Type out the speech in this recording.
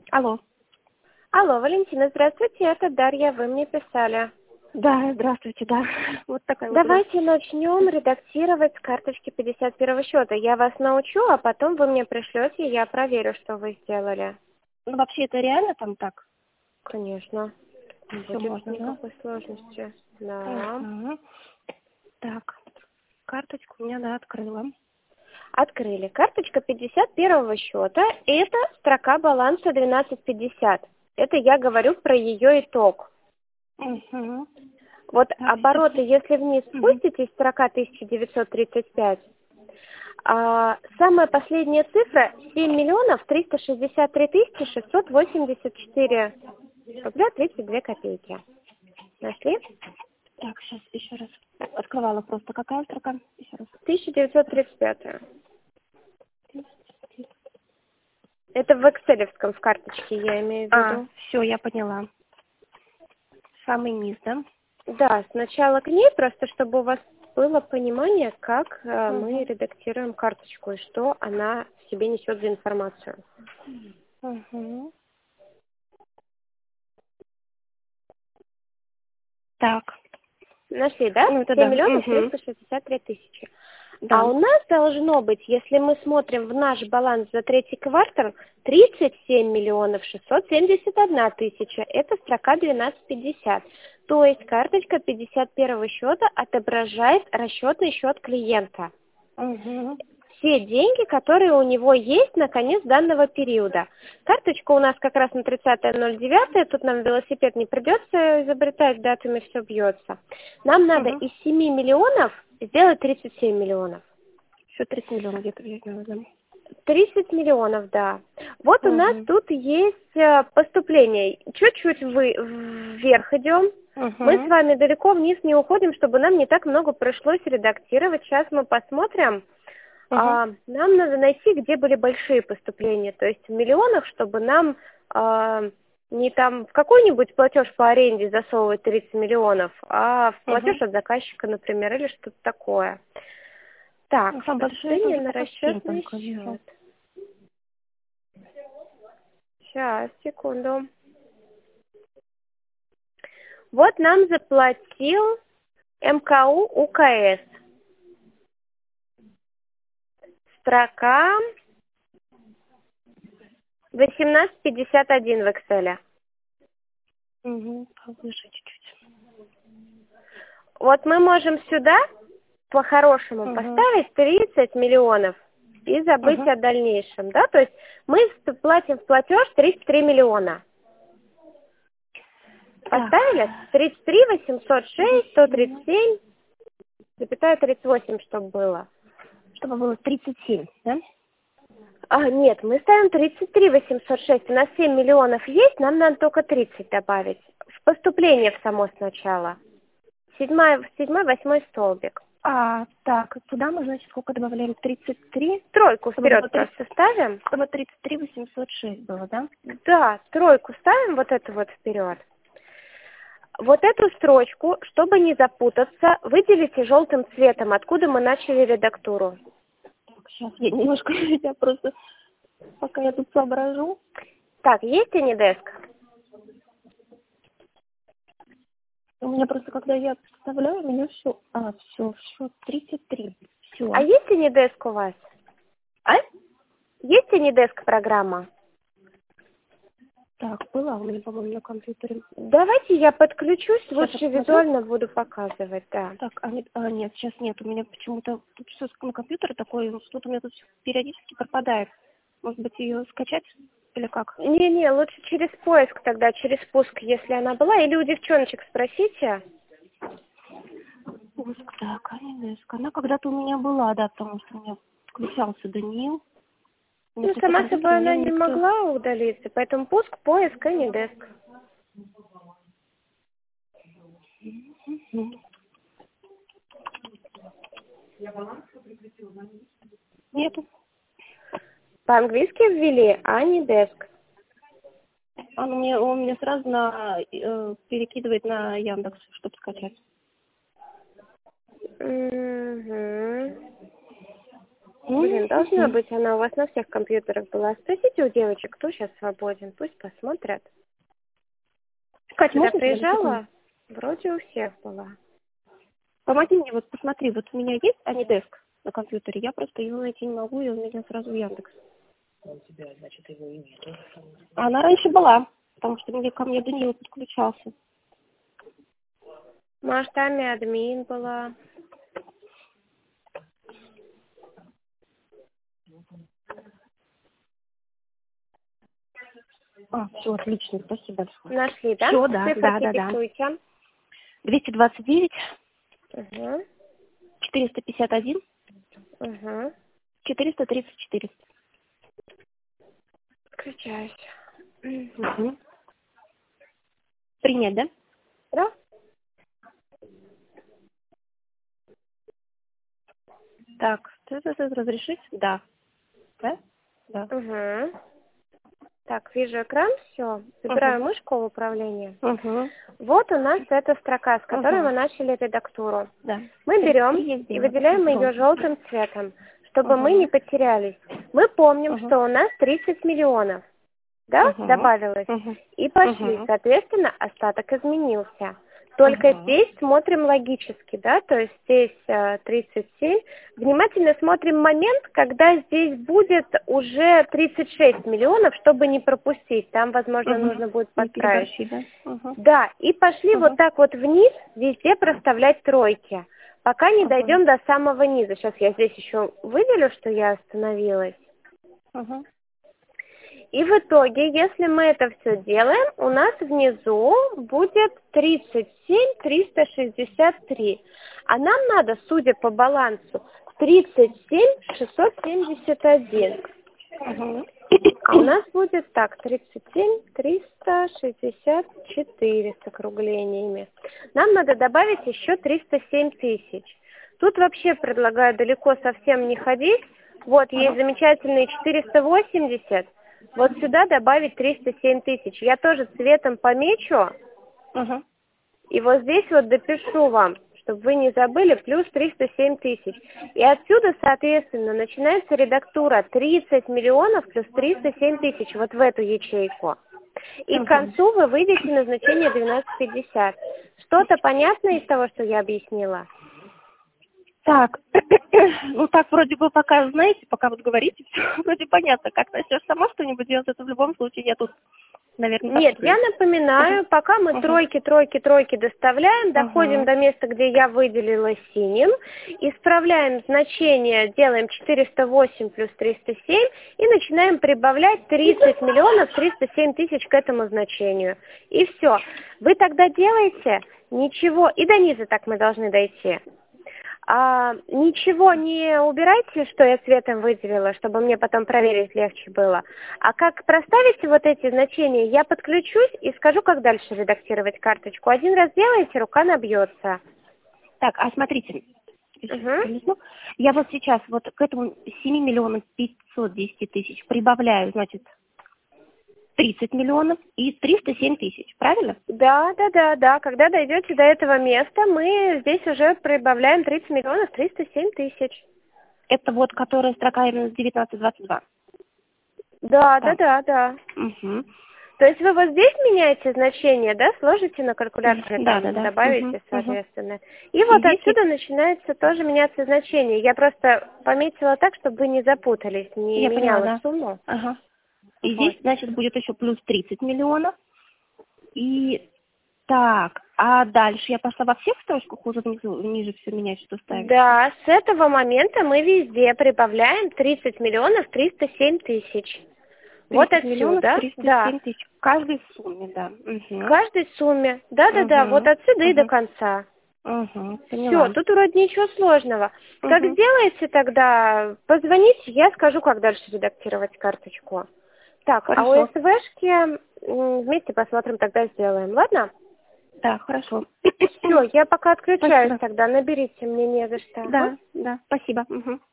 Алло. Алло, Валентина, здравствуйте, это Дарья, вы мне писали. Да, здравствуйте, да. Вот такая вот у нас. Давайте начнем редактировать с карточки 51 счета. Я вас научу, а потом вы мне пришлете, и я проверю, что вы сделали. Ну, вообще, это реально там так? Конечно. Не Все будет можно, да? никакой сложности. Да. Угу. Так, карточку у меня, да, открыла. Открыли. Карточка 51 счета. Это строка баланса 1250. Это я говорю про ее итог. Угу. Вот Так, обороты, сейчас. если вниз Угу. спуститесь, строка 1935, самая последняя цифра 7 миллионов 363 тысячи 684 рубля 32 копейки. Нашли? Так, сейчас еще раз. Открывала просто. Какая строка? Еще раз. 1935. Это в экселевском, в карточке, я имею в виду. Все, я поняла. Самый низ, да? Да, сначала к ней, просто чтобы у вас было понимание, как мы Угу. редактируем карточку и что она в себе несет за информацию. Угу. Так. Нашли, да? Ну, это 7 да. миллионов Угу. 363 тысячи. А Да. у нас должно быть, если мы смотрим в наш баланс за третий квартал, 37 миллионов 671 тысяча. Это строка 1250. То есть карточка 51 счета отображает расчетный счет клиента. Угу. Все деньги, которые у него есть на конец данного периода. Карточка у нас как раз на 30.09, тут нам велосипед не придется изобретать, датами все бьется. Нам надо Угу. из 7 миллионов сделать 37 миллионов. Еще 30 миллионов где-то взять надо. 30 миллионов, да. Вот у нас Угу. тут есть поступление. Чуть-чуть вверх идем. Мы с Угу. вами далеко вниз не уходим, чтобы нам не так много пришлось редактировать. Сейчас мы посмотрим. Угу. Нам надо найти, где были большие поступления, то есть в миллионах, чтобы нам не там в какой-нибудь платеж по аренде засовывать 30 миллионов, а в Угу. платеж от заказчика, например, или что-то такое. Так, Ну, самые большие это поступление уже на по 7 расчетный только вижу. счет. Сейчас, секунду. Вот нам заплатил МКУ УКС. Строка 1851 в Excel. Угу. Повыше чуть-чуть. Вот мы можем сюда по-хорошему Угу. поставить 30 миллионов и забыть Угу. о дальнейшем, да, то есть мы платим в платеж 33 миллиона. Так. Поставили 33 806 Мгм. 137 запятая 38, чтобы было. Чтобы было 37, да? Нет, мы ставим 33 806. У нас 7 миллионов есть, нам надо только 30 добавить. В поступление в само сначала. Седьмой, восьмой столбик. Так, туда мы, значит, сколько добавляли? 33, Тройку чтобы было вперед просто ставим. чтобы 33 806 было, да? Да, тройку ставим вот это вот вперед. Вот эту строчку, чтобы не запутаться, выделите желтым цветом, откуда мы начали редактуру. Так, сейчас я немножко я просто, пока я тут соображу. Так, есть Anydesk? У меня просто, когда я вставляю, у меня все, 33, все. А есть Anydesk у вас? А? Есть Anydesk программа? Так, была у меня, по-моему, на компьютере. Давайте я подключусь, Сейчас лучше я посмотрю. визуально буду показывать, да. Так, нет, сейчас нет. У меня почему-то тут все на компьютере такое, тут у меня тут периодически пропадает. Может быть, ее скачать или как? Не-не, лучше через поиск тогда, через пуск, если она была. Или у девчоночек спросите. Пуск, так, Анинеска. Она когда-то у меня была, да, потому что у меня включался Даниил. У меня Ну, просто сама компьютер, собой мне она не никто... могла удалиться, поэтому пуск, поиск, Anydesk. Мгм. Нету. По-английски ввели Anydesk. Он мне сразу перекидывает на Яндекс, чтобы скачать. Мгм. Блин, должна быть она у вас на всех компьютерах была. Спросите у девочек, кто сейчас свободен, пусть посмотрят. Кать, Когда можно тебя на секунду? приезжала, вроде у всех была. Помоги мне, вот посмотри, вот у меня есть Анидеск на компьютере, я просто ее найти не могу, и у меня сразу Яндекс. А у тебя, значит, его и нету. Она раньше была, потому что ко мне Данила подключался. Может, там и админ была. Все, отлично, спасибо большое. Нашли, да? Все, да, Цифры да. диктуйте. 229, Угу. 451, Угу. 434. Включаюсь. Угу. Принять, да? Да? Так, разрешить? Да. Да? Да. Угу. Так, вижу экран, все. Выбираю мышку в управлении. Угу. Вот у нас эта строка, с которой Ага. мы начали редактуру. Да. Мы берем Есть и дело. выделяем ее Громко. желтым цветом, чтобы мы не потерялись. Мы помним, что у нас 30 миллионов, да, добавилось. И пошли, соответственно, остаток изменился. Только здесь смотрим логически, да, то есть здесь 37. Внимательно смотрим момент, когда здесь будет уже 36 миллионов, чтобы не пропустить. Там, возможно, нужно будет подправить. Да, и пошли вот так вот вниз, везде проставлять тройки, пока не дойдем до самого низа. Сейчас я здесь еще выделю, что я остановилась. И в итоге, если мы это все делаем, у нас внизу будет 37 363. А нам надо, судя по балансу, 37 671. А у нас будет так, 37 364 с округлениями. Нам надо добавить еще 307 тысяч. Тут вообще предлагаю далеко совсем не ходить. Вот есть замечательные 480. Вот сюда добавить 307 тысяч. Я тоже цветом помечу. И вот здесь вот допишу вам, чтобы вы не забыли, плюс 307 тысяч. И отсюда, соответственно, начинается редактура 30 миллионов плюс 307 тысяч вот в эту ячейку. И к концу вы выйдете на значение 12,50. Что-то понятно из того, что я объяснила? Так, ну так вроде бы пока, знаете, пока вот говорите, все вроде понятно. Как начнешь сама что-нибудь делать, это в любом случае я тут, наверное, Нет, я напоминаю, пока мы тройки доставляем, доходим до места, где я выделила синим, исправляем значение, делаем 408 плюс 307 и начинаем прибавлять 30 миллионов 307 тысяч к этому значению. И все. Вы тогда делаете ничего, и до низа так мы должны дойти. Ничего не убирайте, что я цветом выделила, чтобы мне потом проверить легче было. А как проставите вот эти значения, я подключусь и скажу, как дальше редактировать карточку. Один раз делаете, рука набьется. Так, а смотрите, я вот сейчас вот к этому 7 миллионов 510 тысяч прибавляю, значит, 30 миллионов и 307 тысяч, правильно? Да. Когда дойдете до этого места, мы здесь уже прибавляем 30 миллионов 307 тысяч. Это вот, которая строка именно с 19-22. Да. То есть вы вот здесь меняете значение, да, сложите на калькуляторе, добавите, соответственно. И вот отсюда начинается тоже меняться значение. Я просто пометила так, чтобы вы не запутались, не меняла сумму. И здесь, значит, будет еще плюс 30 миллионов. И так, а дальше я пошла во всех строчках, уже ниже все менять, что ставить? Да, с этого момента мы везде прибавляем 30 миллионов 307 тысяч. Вот отсюда, 307 тысяч. В каждой сумме, да. В каждой сумме, да, вот отсюда и до конца. Все, тут вроде ничего сложного. Как сделаете тогда, позвоните, я скажу, как дальше редактировать карточку. Так, хорошо. А ОСВшки вместе посмотрим, тогда сделаем, ладно? Да, хорошо. Все, я пока отключаюсь тогда, наберите, мне не за что. Да, спасибо.